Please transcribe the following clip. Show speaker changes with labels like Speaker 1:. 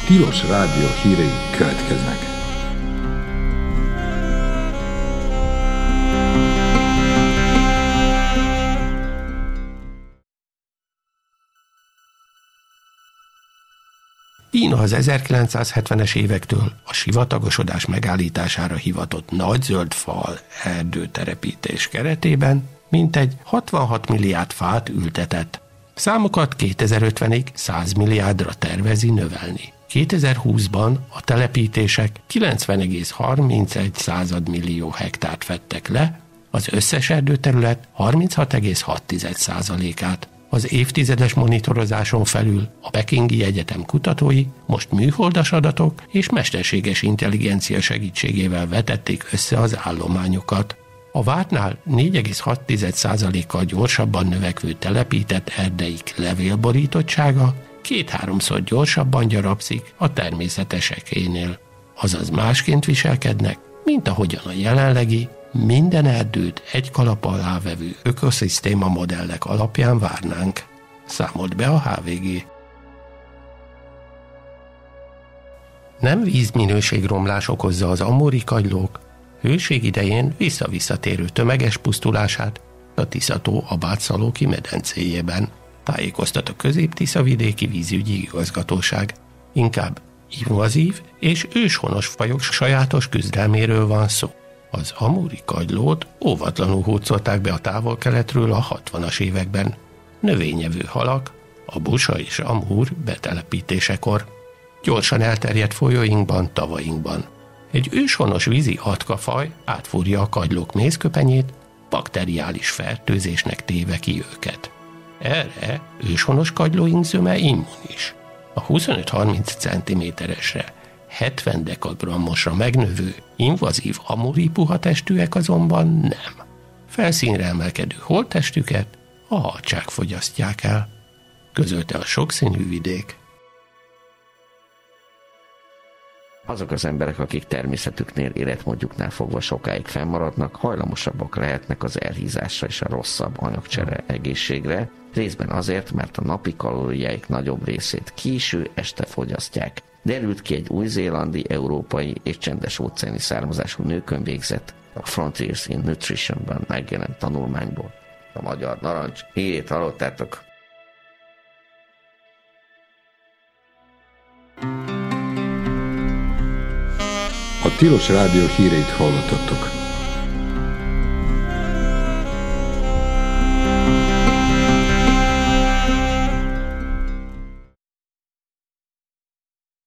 Speaker 1: Tilos Rádió hírei következnek.
Speaker 2: Kína az 1970-es évektől a sivatagosodás megállítására hivatott nagy zöld fal erdőterepítés keretében mintegy 66 milliárd fát ültetett. Számokat 2050-ig 100 milliárdra tervezi növelni. 2020-ban a telepítések 90,31 millió hektárt fettek le, az összes erdőterület 36,6%-át. Az évtizedes monitorozáson felül a Pekingi Egyetem kutatói most műholdas adatok és mesterséges intelligencia segítségével vetették össze az állományokat. A vártnál 4,6%-kal gyorsabban növekvő telepített erdeik levélborítottsága 2-3-szor gyorsabban gyarapszik a természetesekénél. Azaz másként viselkednek, mint ahogyan a jelenlegi, minden erdőt egy kalap alá vevő ökoszisztéma modellek alapján várnánk, számolt be a HVG. Nem vízminőségromlás okozza az amuri kagylók hőség idején visszavisszatérő tömeges pusztulását a Tisza-tó Abátszalóki medencéjében, tájékoztat a Közép-Tisza-vidéki vízügyi igazgatóság. Inkább invazív és őshonos fajok sajátos küzdelméről van szó. Az amuri kagylót óvatlanul hurcolták be a távol-keletről a 60-as években. Növényevő halak, a busa és amúr betelepítésekor. Gyorsan elterjedt folyóinkban, tavainkban. Egy őshonos vízi atkafaj átfúrja a kagylók mézköpenyét, bakteriális fertőzésnek téve ki őket. Erre őshonos kagylóink zöme immunis. A 25-30 cm-esre 70 dekagrammosra megnövő, invazív amuri puhatestűek azonban nem. Felszínre emelkedő holttestüket a hadság fogyasztják el, közölte a sokszínű vidék.
Speaker 3: Azok az emberek, akik természetüknél, életmódjuknál fogva sokáig fennmaradnak, hajlamosabbak lehetnek az elhízásra és a rosszabb anyagcsere egészségre, részben azért, mert a napi kalóriáik nagyobb részét késő este fogyasztják. Derült ki egy új-zélandi, európai és csendes-óceáni származású nőkön végzett, a Frontiers in Nutrition-ben megjelent tanulmányból. A Magyar Narancs hírét hallottátok.
Speaker 1: A Tilos Rádió híreit hallottatok.